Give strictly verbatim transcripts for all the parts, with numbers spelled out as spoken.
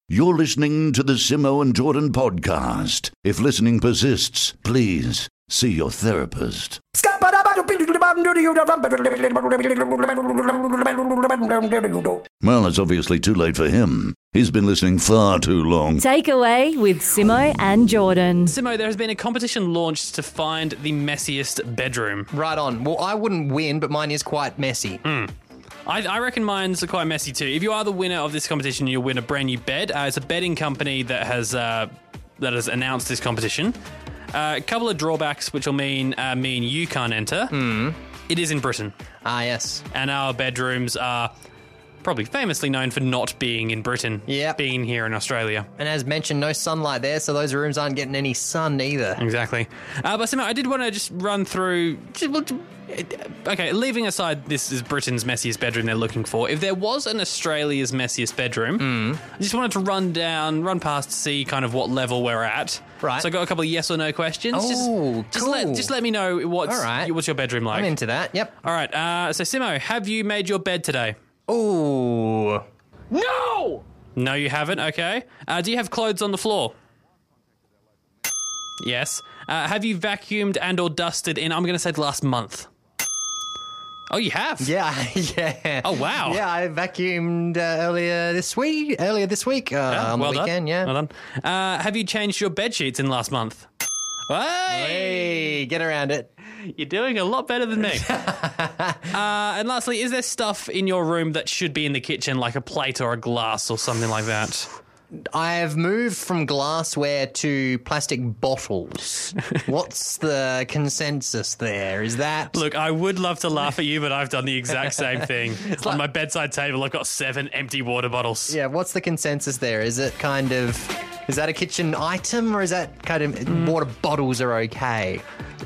You're listening to the Simo and Jordan podcast. If listening persists, please see your therapist. Well, it's obviously too late for him. He's been listening far too long. Takeaway with Simo and Jordan. Simo, there has been a competition launched to find the messiest bedroom. Right on. Well, I wouldn't win, but mine is quite messy. Mm. I, I reckon mine's quite messy too. If you are the winner of this competition, you'll win a brand new bed. Uh, it's a bedding company that has uh, that has announced this competition. Uh, a couple of drawbacks, which will mean uh, me and you can't enter. Mm. It is in Britain. Ah, yes. And our bedrooms are probably famously known for not being in Britain. Yep. Being here in Australia. And as mentioned, no sunlight there, so those rooms aren't getting any sun either. Exactly. Uh, but Simo, I did want to just run through... Okay, leaving aside this is Britain's messiest bedroom they're looking for, if there was an Australia's messiest bedroom, mm. I just wanted to run down, run past to see kind of what level we're at. Right. So I got a couple of yes or no questions. Oh, just, cool. Just let, just let me know what's, All right. what's your bedroom like. I'm into that, yep. All right, uh, so Simo, have you made your bed today? Ooh. No! No, you haven't, okay. Uh, do you have clothes on the floor? Yes. Uh, have you vacuumed and or dusted in, I'm going to say the last month? Oh, you have? Yeah, yeah. Oh, wow. Yeah, I vacuumed uh, earlier this week, earlier this week uh, Yeah, on well the weekend, done. yeah. Well done. Uh, have you changed your bed sheets in the last month? Hey! Hey, get around it. You're doing a lot better than me. uh, and lastly, is there stuff in your room that should be in the kitchen, like a plate or a glass or something like that? I've moved from glassware to plastic bottles. What's the consensus there? Is that... Look, I would love to laugh at you, but I've done the exact same thing. On like... my bedside table, I've got seven empty water bottles. Yeah, what's the consensus there? Is it kind of... Is that a kitchen item, or is that kind of... Mm. Water bottles are okay?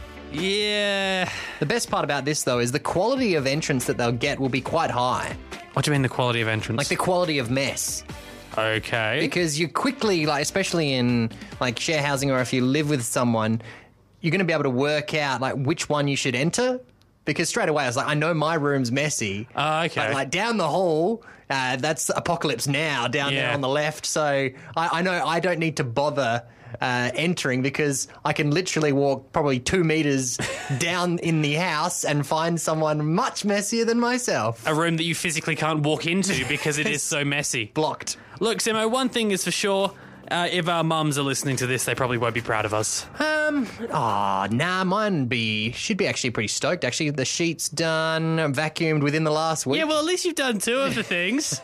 Yeah. The best part about this, though, is the quality of entrance that they'll get will be quite high. What do you mean the quality of entrance? Like the quality of mess. Okay. Because you quickly, like, especially in like share housing or if you live with someone, you're going to be able to work out like which one you should enter. Because straight away I was like, I know my room's messy. Oh, okay. But like down the hall, uh, that's Apocalypse Now down yeah. there on the left. So I, I know I don't need to bother uh, entering because I can literally walk probably two meters down in the house and find someone much messier than myself. A room that you physically can't walk into because it is so messy. Blocked. Look, Simo, one thing is for sure. Uh, if our mums are listening to this, they probably won't be proud of us. Um, oh, nah, mine be, should be actually pretty stoked. Actually, the sheet's done, vacuumed within the last week. Yeah, well, at least you've done two of the things.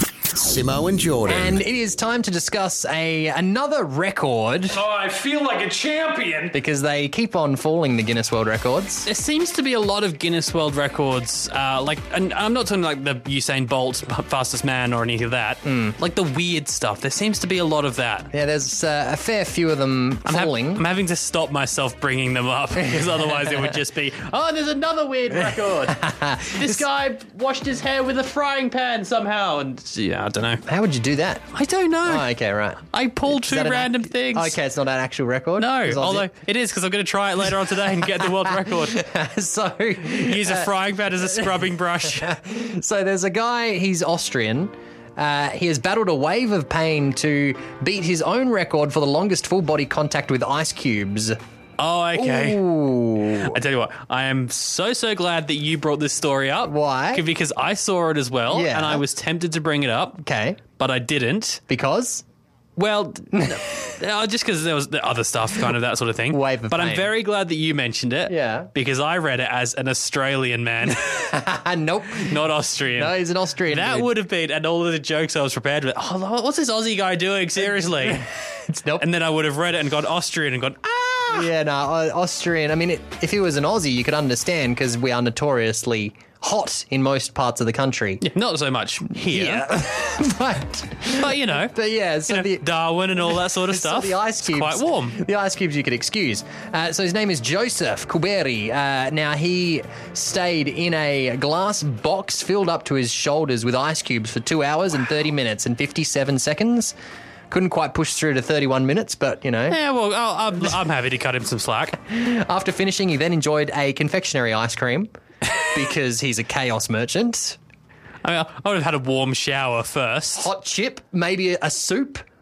Simo and Jordan. And it is time to discuss a another record. Oh, I feel like a champion. Because they keep on falling, the Guinness World Records. There seems to be a lot of Guinness World Records, uh, like, and I'm not talking like the Usain Bolt fastest man or anything of that. Mm. Like the weird stuff. There seems to be a lot of that. Yeah, there's uh, a fair few of them I'm falling. Ha- I'm having to stop myself bringing them up because otherwise it would just be, oh, there's another weird record. This guy washed his hair with a frying pan somehow. And yeah, I don't know. How would you do that? I don't know. Oh, okay, right. I pulled two random act- things. Okay, it's not an actual record? No, although it, it is because I'm going to try it later on today and get the world record. So use a frying pan as a scrubbing brush. So there's a guy, he's Austrian. Uh, he has battled a wave of pain to beat his own record for the longest full body contact with ice cubes. Oh, okay. Ooh. I tell you what, I am so, so glad that you brought this story up. Why? Because I saw it as well, Yeah. and I was tempted to bring it up. Okay. But I didn't. Because? Well, uh, just because there was the other stuff, kind of that sort of thing. Wave of But pain. I'm very glad that you mentioned it. Yeah. Because I read it as an Australian man, Nope. not Austrian. No, he's an Austrian. That dude. would have been, and all of the jokes I was prepared with. Oh, what's this Aussie guy doing? Seriously. It's nope. And then I would have read it and gone Austrian and gone, ah! Yeah, no, uh, Austrian. I mean, it, if he was an Aussie, you could understand because we are notoriously hot in most parts of the country. Yeah, not so much here. Yeah. but, But, you know, but yeah, so you know, the, Darwin and all that sort of so stuff. the ice cubes, It's quite warm. The ice cubes you could excuse. Uh, so his name is Joseph Kuberi. Uh, now, he stayed in a glass box filled up to his shoulders with ice cubes for two hours wow. and thirty minutes and fifty-seven seconds. Couldn't quite push through to thirty-one minutes, but, you know. Yeah, well, I'll, I'm, I'm happy to cut him some slack. After finishing, he then enjoyed a confectionery ice cream because he's a chaos merchant. I mean, I would have had a warm shower first. Hot chip, maybe a soup.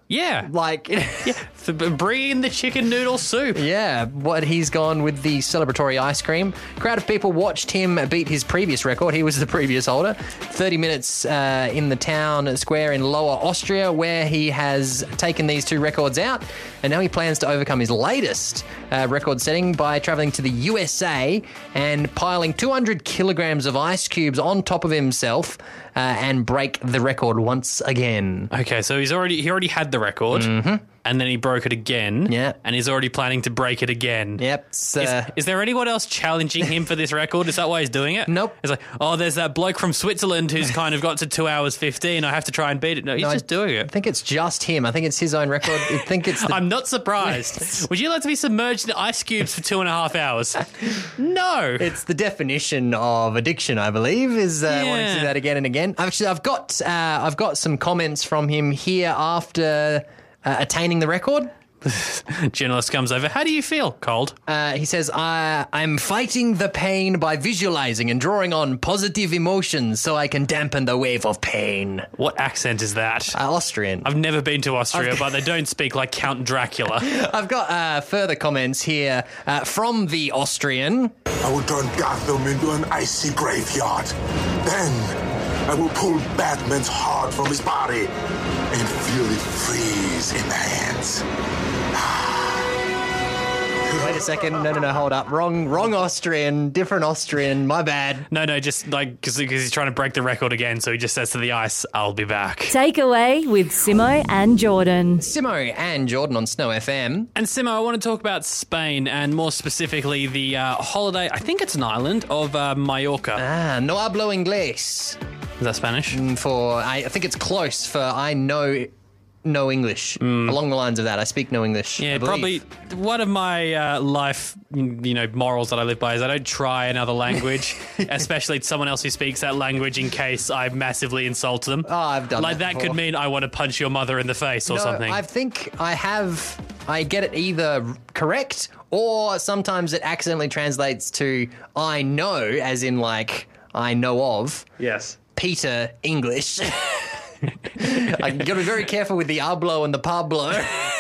Yeah. Like, yeah. Bring in the chicken noodle soup. yeah, what he's gone with the celebratory ice cream. Crowd of people watched him beat his previous record. He was the previous holder. thirty minutes uh, in the town square in Lower Austria, where he has taken these two records out. And now he plans to overcome his latest uh, record setting by traveling to the U S A and piling two hundred kilograms of ice cubes on top of himself uh, and break the record once again. Okay, so he's already he already had the record, mm-hmm. and then he broke it again. Yeah. And he's already planning to break it again. Yep. So, Is, is there anyone else challenging him for this record? Is that why he's doing it? Nope. It's like, oh, there's that bloke from Switzerland who's kind of got to two hours fifteen. I have to try and beat it. No, he's No, I- just doing I it. think it's just him. I think it's his own record. I think it's the I'm not surprised. Would you like to be submerged in ice cubes for two and a half hours? No. It's the definition of addiction, I believe, is uh, wanting to Yeah. do that again and again. Actually, I've got uh, I've got some comments from him here after uh, attaining the record. Journalist comes over. How do you feel? Cold. Uh, he says, I, I'm fighting the pain by visualizing and drawing on positive emotions so I can dampen the wave of pain. What accent is that? Uh, Austrian. I've never been to Austria, but they don't speak like Count Dracula. I've got uh, further comments here uh, from the Austrian. I will turn Gotham into an icy graveyard. Then I will pull Batman's heart from his body and feel it freeze in my hands. Wait a second. No, no, no. Hold up. Wrong, wrong Austrian. Different Austrian. My bad. No, no, just like because he's trying to break the record again, so he just says to the ice, "I'll be back." Takeaway with Simo and Jordan. Simo and Jordan on Snow F M. And Simo, I want to talk about Spain and more specifically the uh, holiday. I think it's an island of uh, Mallorca. Ah, no hablo inglés. Is that Spanish? For I, I think it's close for I know no English. Along the lines of that, I speak no English. Yeah, I probably believe. one of my uh, life, you know, morals that I live by is I don't try another language, especially to someone else who speaks that language, in case I massively insult them. Oh, I've done like that that before. could mean I want to punch your mother in the face or No, something. I think I have. I get it either correct or sometimes it accidentally translates to I know, as in like I know of. Yes. Peter English. I got to be very careful with the hablo and the Pablo.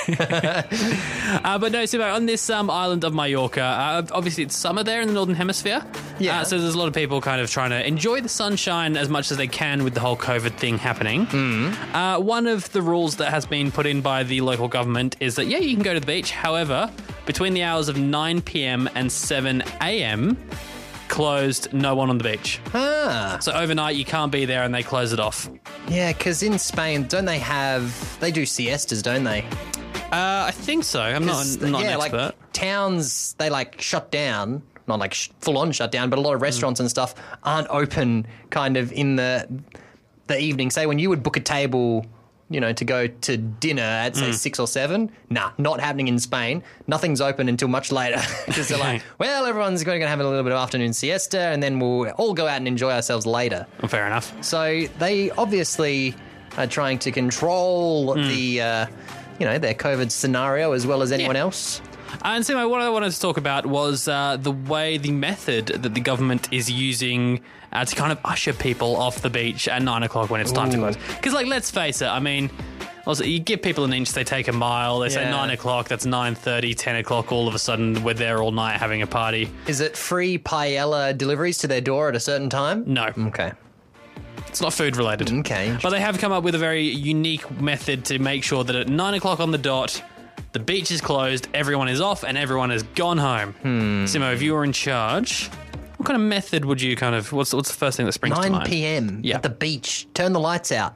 Uh, but no, Simo, on this um, island of Mallorca, uh, obviously it's summer there in the Northern Hemisphere. Yeah. Uh, so there's a lot of people kind of trying to enjoy the sunshine as much as they can with the whole COVID thing happening. Mm. Uh, one of the rules that has been put in by the local government is that, yeah, you can go to the beach. However, between the hours of nine p.m. and seven a.m., closed, no one on the beach. Ah. So overnight you can't be there and they close it off. Yeah, because in Spain, don't they have... They do siestas, don't they? Uh, I think so. I'm not, 'Cause, not yeah, an expert. like towns, they like shut down. Not like sh- full-on shut down, but a lot of restaurants and stuff aren't open kind of in the the evening. Say when you would book a table, you know, to go to dinner at, say, six or seven. Nah, not happening in Spain. Nothing's open until much later. Because they're like, well, everyone's going to have a little bit of afternoon siesta and then we'll all go out and enjoy ourselves later. Well, fair enough. So they obviously are trying to control the, uh, you know, their COVID scenario as well as anyone Yeah. else. And Simo, what I wanted to talk about was uh, the way, the method that the government is using uh, to kind of usher people off the beach at nine o'clock when it's time to close. Because, like, let's face it, I mean, also, you give people an inch, they take a mile. They say Yeah. nine o'clock, that's nine thirty, ten o'clock, all of a sudden we're there all night having a party. Is it free paella deliveries to their door at a certain time? No, Okay. it's not food related. Okay. But they have come up with a very unique method to make sure that at nine o'clock on the dot, the beach is closed, everyone is off, and everyone has gone home. Hmm. Simo, if you were in charge, what kind of method would you kind of, what's, what's the first thing that springs to nine mind? p.m. Yeah. at the beach. Turn the lights out.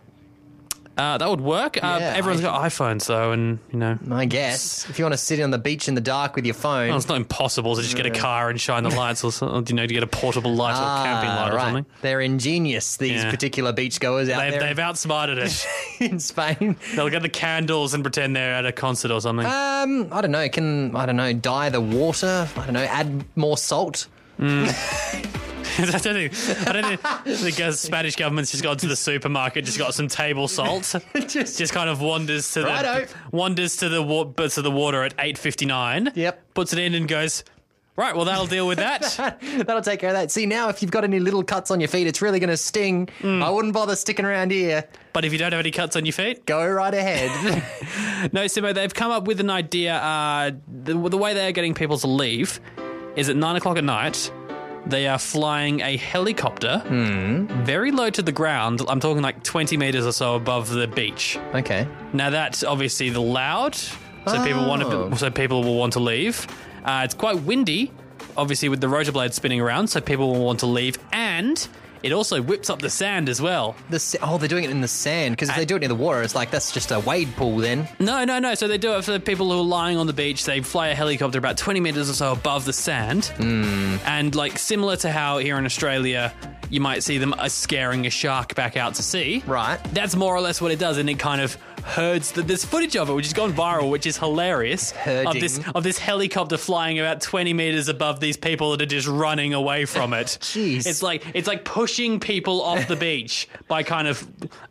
Uh, that would work. Uh, Yeah, everyone's I- got iPhones, though, and, you know. I guess. If you want to sit on the beach in the dark with your phone. Well, it's not impossible to just get a car and shine the lights, or, or you know, to get a portable light or a camping Ah, light or right. something. They're ingenious, these Yeah. particular beachgoers out They've, there they've outsmarted it. in Spain. They'll get the candles and pretend they're at a concert or something. Um, I don't know. Can I don't know? Dye the water. I don't know. Add more salt. I don't think, I don't think the Spanish government's just gone to the supermarket, just got some table salt, Just- just kind of wanders to Righto. the wanders to the wa- to the water at eight fifty nine. Yep. Puts it in and goes, Right, well, that'll deal with that. That'll take care of that. See, now if you've got any little cuts on your feet, it's really going to sting. Mm. I wouldn't bother sticking around here. But if you don't have any cuts on your feet, go right ahead. No, Simo, they've come up with an idea. Uh, the, the way they're getting people to leave is at nine o'clock at night, they are flying a helicopter mm. very low to the ground. I'm talking like twenty metres or so above the beach. Okay. Now, that's obviously the loud, so oh. people want to, so people will want to leave. Uh, it's quite windy, obviously, with the rotor blades spinning around, so people will want to leave. And it also whips up the sand as well. The sa- oh, they're doing it in the sand, because if they do it near the water, it's like that's just a wade pool then. No, no, no. So they do it for the people who are lying on the beach. They fly a helicopter about twenty metres or so above the sand. Mm. And like similar to how here in Australia, you might see them uh, scaring a shark back out to sea. Right. That's more or less what it does, and it kind of herds. The, there's footage of it, which has gone viral, which is hilarious. Herding. Of this, of this helicopter flying about twenty metres above these people that are just running away from it. Jeez. It's like, it's like pushing people off the beach by kind of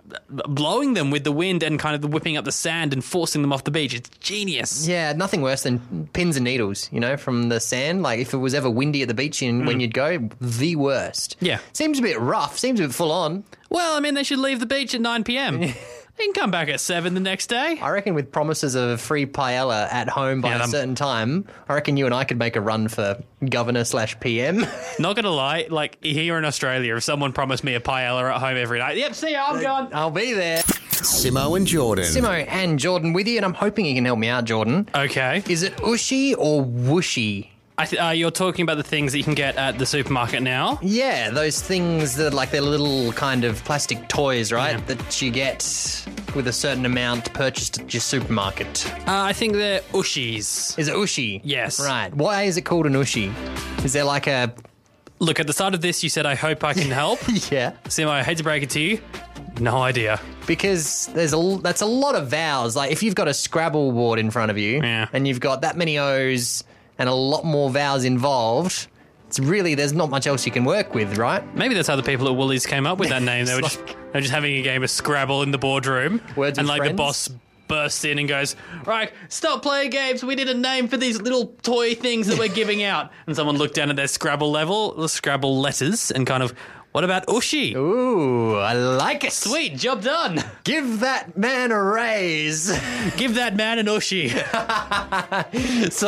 blowing them with the wind and kind of whipping up the sand and forcing them off the beach. It's genius. Yeah, nothing worse than pins and needles, you know, from the sand. Like if it was ever windy at the beach and mm. when you'd go, the worst. Yeah. Seems a bit rough, seems a bit full on. Well, I mean, they should leave the beach at nine p.m. They can come back at seven the next day. I reckon with promises of free paella at home by yeah, a certain time, I reckon you and I could make a run for governor slash P M. Not going to lie, like here in Australia, if someone promised me a paella at home every night, yep, see ya, I'm gone. I'll be there. Simo and Jordan. Simo and Jordan with you, and I'm hoping you can help me out, Jordan. Okay. Is it ushy or whooshy? I th- uh, you're talking about the things that you can get at the supermarket now? Yeah, those things that are like they're little kind of plastic toys, right? Yeah. That you get with a certain amount purchased at your supermarket. Uh, I think they're ushies. Is it ushy? Yes. Right. Why is it called an ushy? Is there like a... Look, at the start of this, you said, I hope I can help. Yeah. Simo, I hate to break it to you. No idea. Because there's a, that's a lot of vowels. Like if you've got a Scrabble board in front of you yeah. and you've got that many O's and a lot more vowels involved, it's really, there's not much else you can work with, right? Maybe that's how the people at Woolies came up with that name. They were like, just they were just having a game of Scrabble in the boardroom. Words and with like friends? the boss bursts in and goes, right, stop playing games. We need a name for these little toy things that we're giving out. And someone looked down at their Scrabble level, the Scrabble letters, and kind of, what about Ushy? Ooh, I like it. Sweet, job done. Give that man a raise. Give that man an Ushy. So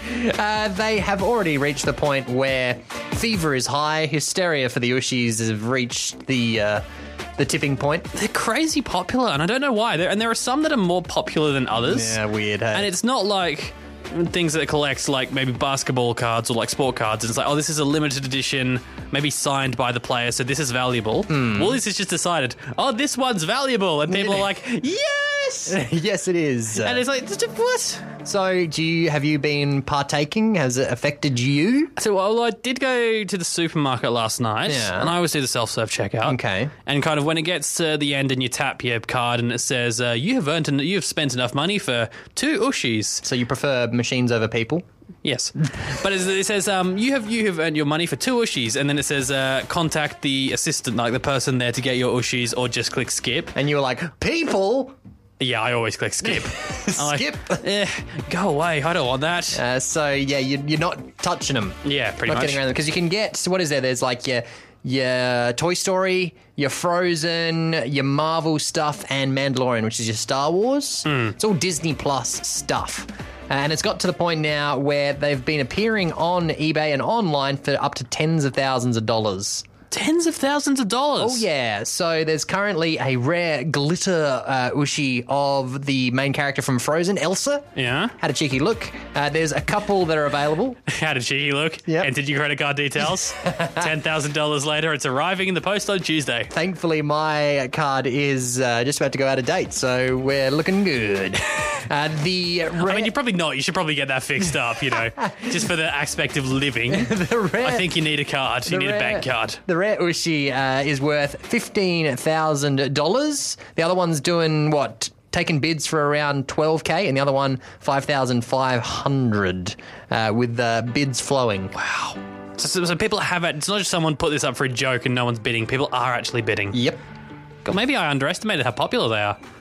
uh, they have already reached the point where fever is high, hysteria for the Ushis has reached the uh, the tipping point. They're crazy popular, and I don't know why. They're, and there are some that are more popular than others. Yeah, weird. Hey? And it's not like things that it collects, like maybe basketball cards or like sport cards. And it's like, oh, this is a limited edition, maybe signed by the player, so this is valuable. Mm. Woolies has just decided, oh, this one's valuable. And people are like, yes! Yes, it is. And it's like, what? So, do you have you been partaking? Has it affected you? So, well, I did go to the supermarket last night, Yeah. and I always do the self-serve checkout. Okay. And kind of when it gets to the end and you tap your card and it says, uh, you have earned, en- you have spent enough money for two Ushis. So you prefer machines over people? Yes, but it says um, you have you have earned your money for two Ushis, and then it says uh, contact the assistant, like the person there, to get your Ushis, or just click skip. And you were like, people? Yeah, I always click skip. I'm Skip? Like, eh, go away. I don't want that. Uh, so, yeah, you, you're not touching them. Yeah, pretty not much. getting around them. Because you can get, so what is there? There's like your, your Toy Story, your Frozen, your Marvel stuff, and Mandalorian, which is your Star Wars. Mm. It's all Disney Plus stuff. And it's got to the point now where they've been appearing on eBay and online for up to tens of thousands of dollars. Tens of thousands of dollars. Oh, yeah. So there's currently a rare glitter uh, Ushi of the main character from Frozen, Elsa. Yeah. Had a cheeky look. Uh, there's a couple that are available. How did she look? Yep. Entered your credit card details. ten thousand dollars later, it's arriving in the post on Tuesday. Thankfully, my card is uh, just about to go out of date, so we're looking good. Uh, the rare... I mean, you're probably not. You should probably get that fixed up, you know, just for the aspect of living. the rare... I think you need a card. You need rare... a bank card. The rare Ushi uh, is worth fifteen thousand dollars. The other one's doing, what, taking bids for around twelve K, and the other one, five thousand five hundred dollars, uh, with uh, bids flowing. Wow. So, so, so people have it. It's not just someone put this up for a joke and no one's bidding. People are actually bidding. Yep. God, maybe I underestimated how popular they are.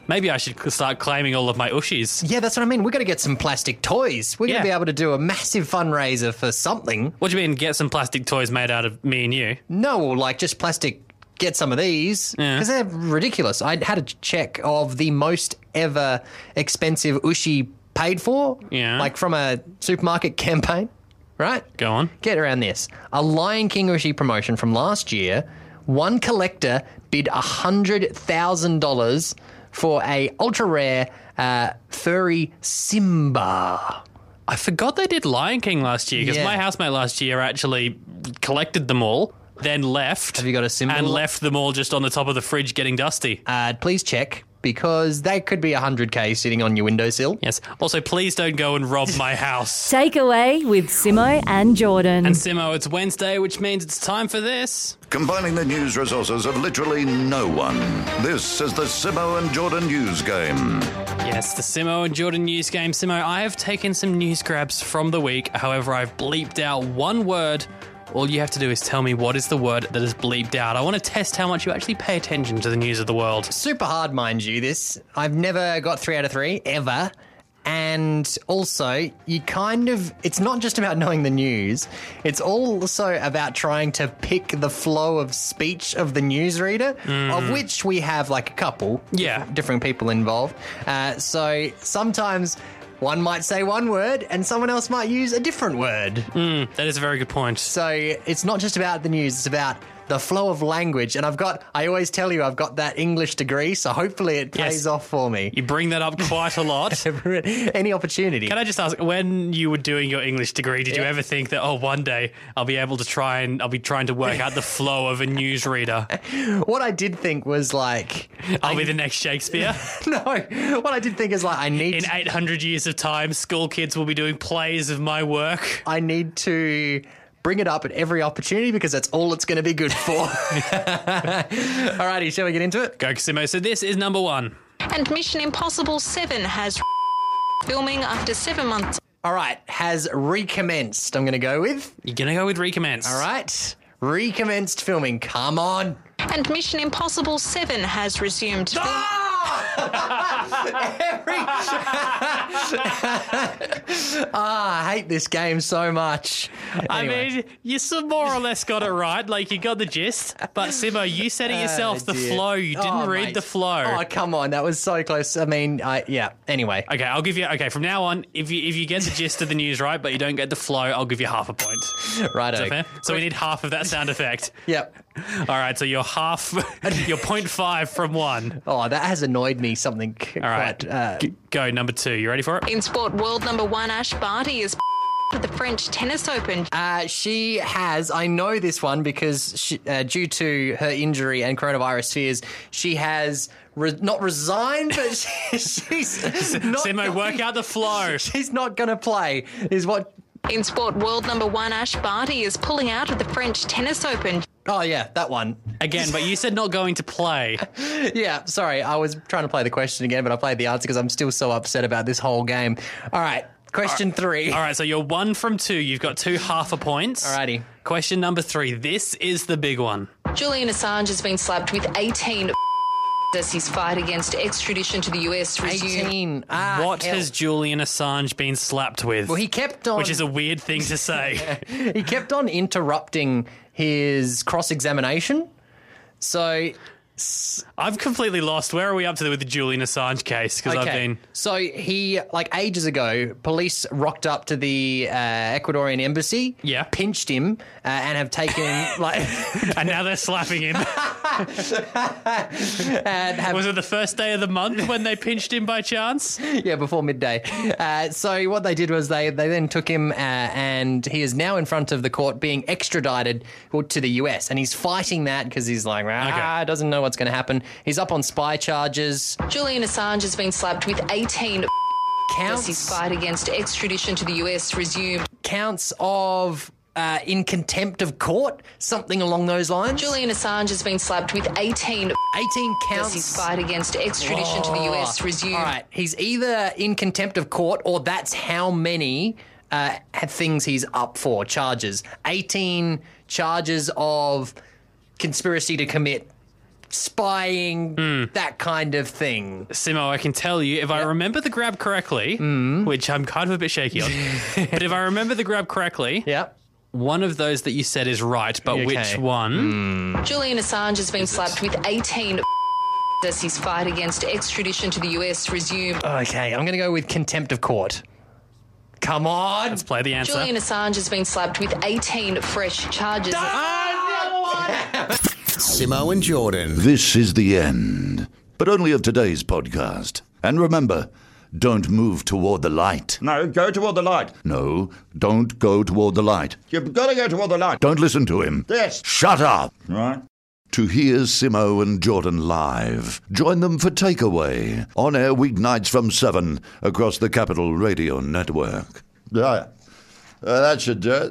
Maybe I should start claiming all of my Ushies. Yeah, that's what I mean. We've got to get some plastic toys. We're Yeah. going to be able to do a massive fundraiser for something. What do you mean, get some plastic toys made out of me and you? No, like just plastic. Get some of these Yeah. because they're ridiculous. I had a check of the most ever expensive Ushi paid for, Yeah. like from a supermarket campaign, right? Go on. Get around this. A Lion King Ushi promotion from last year, one collector bid one hundred thousand dollars for a ultra-rare uh, furry Simba. I forgot they did Lion King last year because Yeah. my housemate last year actually collected them all, then left. Have you got a Simba? And left them all just on the top of the fridge getting dusty. Uh, please check because they could be one hundred K sitting on your windowsill. Yes. Also, please don't go and rob my house. Takeaway with Simo and Jordan. And Simo, it's Wednesday, which means it's time for this. Combining the news resources of literally no one. This is the Simo and Jordan News Game. Yes, the Simo and Jordan news game. Simo, I have taken some news grabs from the week. However, I've bleeped out one word. All you have to do is tell me what is the word that is bleeped out. I want to test how much you actually pay attention to the news of the world. Super hard, mind you, this. I've never got three out of three, ever. And also, you kind of, it's not just about knowing the news, it's also about trying to pick the flow of speech of the newsreader, of which we have like a couple. Yeah. Different people involved. Uh, so sometimes one might say one word and someone else might use a different word. That is a very good point. So it's not just about the news, it's about the flow of language. And I've got, I always tell you, I've got that English degree, so hopefully it pays Yes. off for me. You bring that up quite a lot. Any opportunity. Can I just ask, when you were doing your English degree, did you Yeah. ever think that, oh, one day I'll be able to try and I'll be trying to work out the flow of a newsreader? What I did think was like, I'll be the next Shakespeare. no, what I did think is like, I need In to, eight hundred years of time, school kids will be doing plays of my work. I need to bring it up at every opportunity because that's all it's going to be good for. Alrighty, shall we get into it? Go, Simo. So this is number one. And Mission Impossible seven has filming after seven months. All right, has recommenced. I'm going to go with. You're going to go with recommence. All right, recommenced filming. Come on. And Mission Impossible seven has resumed film- Every... ah, I hate this game so much. I Anyway. mean, you some more or less got it right. Like, you got the gist. But, Simo, you said it yourself, Oh, the dear. flow. You didn't Oh, read mate. the flow. Oh, come on, that was so close. I mean, I yeah. Anyway, Okay, I'll give you. Okay, from now on, if you if you get the gist of the news right, but you don't get the flow, I'll give you half a point. Is righto. that fair? So we need half of that sound effect. Yep. All right, so you're half, you're point five from one. Oh, that has annoyed me something All right, quite. Uh, G- go number two. You ready for it? In sport, world number one Ash Barty is at the French Tennis Open. Uh, she has, I know this one because she, uh, due to her injury and coronavirus fears, she has re- not resigned, but she, she's not. Simo, work out the flow. She's not going to play, is what. In sport, world number one Ash Barty is pulling out of the French Tennis Open. Oh, yeah, that one. Again, but you said not going to play. Yeah, sorry, I was trying to play the question again, but I played the answer because I'm still so upset about this whole game. All right, question three. All right, so you're one from two. You've got two half a points. Alrighty. Question number three. This is the big one. Julian Assange has been slapped with eighteen as his fight against extradition to the U S resumed. eighteen. Ah, what hell. has Julian Assange been slapped with? Well, he kept on. Which is a weird thing to say. he kept on interrupting his cross-examination. So, I've completely lost. Where are we up to with the Julian Assange case? Because I've been. So he, like ages ago, police rocked up to the uh, Ecuadorian embassy, Yeah. pinched him, uh, and have taken like, And now they're slapping him. and have, Was it the first day of the month when they pinched him by chance? yeah, before midday. Uh, so what they did was they they then took him, uh, and he is now in front of the court being extradited to the U S, and he's fighting that because he's like, ah, Okay. doesn't know what's going to happen. He's up on spy charges. Julian Assange has been slapped with eighteen as his Counts fight against extradition to the U S resumed. counts of. Uh, in contempt of court, something along those lines. Julian Assange has been slapped with eighteen eighteen as counts. his fight against extradition to the U S resumed. All right, he's either in contempt of court or that's how many uh, things he's up for, charges. eighteen charges of conspiracy to commit spying, Mm. that kind of thing. Simo, I can tell you, if I remember the grab correctly, Mm. which I'm kind of a bit shaky on, but if I remember the grab correctly, yeah. one of those that you said is right, but Okay. which one? Julian Assange has been slapped with eighteen as his fight against extradition to the U S resumed. Okay, I'm going to go with contempt of court. Come on. Let's play the answer. Julian Assange has been slapped with eighteen fresh charges. Simo and Jordan. This is the end, but only of today's podcast. And remember, don't move toward the light. No, go toward the light. No, don't go toward the light. You've got to go toward the light. Don't listen to him. Yes. Shut up. Right. To hear Simo and Jordan live, join them for Takeaway, on air weeknights from seven across the Capital Radio Network. Yeah. Uh, that should do it.